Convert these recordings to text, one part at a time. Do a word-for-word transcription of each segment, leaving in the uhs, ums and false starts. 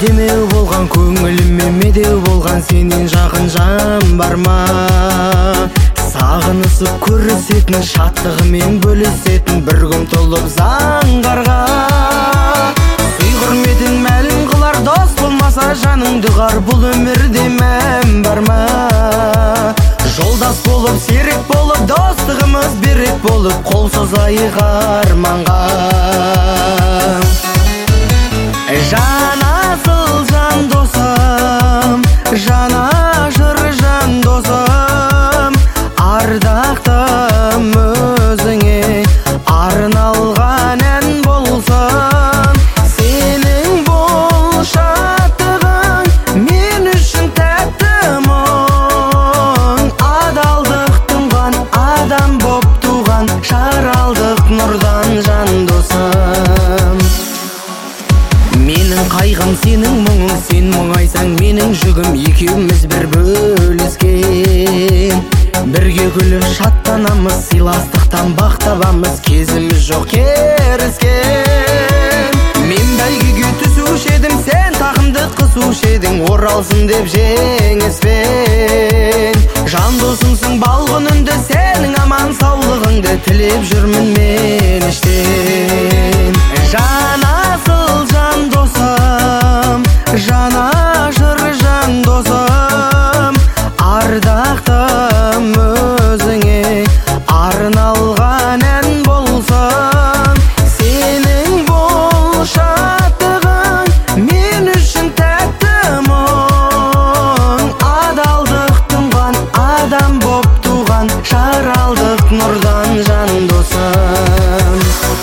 демеу болған көңіліме медеу болған сенен жақын жан бар ма? Сағынысып көрісетін, шаттығымен бөлісетін бір күн толып заңғарға. Сый құрметің мәлім қылар, дос болмаса жаныңды қар, бұл өмірде мән бар ма? Жолдас болып, серік болып, достығымыз берік болып, қол созайық арманға. Жан асыл жан досым, жана жыр жан досым, ардақтым өзіңе арналған ән болсын. Сенің бұл шаттығың мен үшін тәтті мұң, адалдық тұнған адам боп туған, жаралдық нұрдан жан досым. Менің қайғым сенің мұңың, сен мұңайсаң менің жүгім, екеуміз бір бөліскен. Бірге күліп шаттанамыз, сыйластықтан бақ табамыз, кезіміз жоқ керіскен. Мен бәйгеге түсуші едім, сен тақымды қысушы едің, оралсын деп жеңіспен. Жан досыңсың бал күнінде, сенің аман саулығыңды тілеп жүрмін мен іштен. Жан асыл жан досым, жана жыр жан досым, ардақтым өзіңе арналған ән болсын. Сенің бұл шаттығың мен үшін тәтті мұң, адалдық тұнған адам боп туған, жаралдық нұрдан жан досым.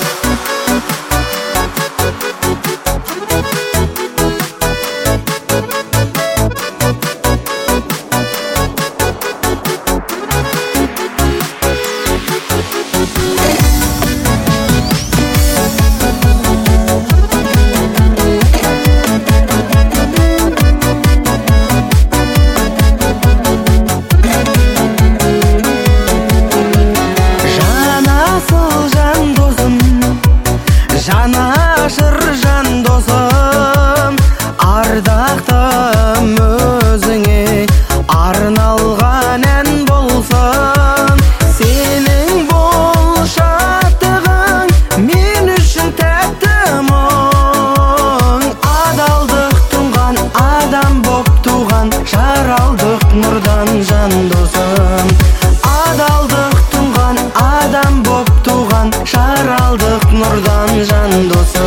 Жана жыр жан досым, ардақтым өзіңе арналған ән болсын. Сенің бұл шаттығың мен үшін тәтті мұң, адалдық тұнған адам боп туған, жаралдық нұрдан жан досым. Адалдық тұнған адам боп туған, жаралдық нұрдан жан досым.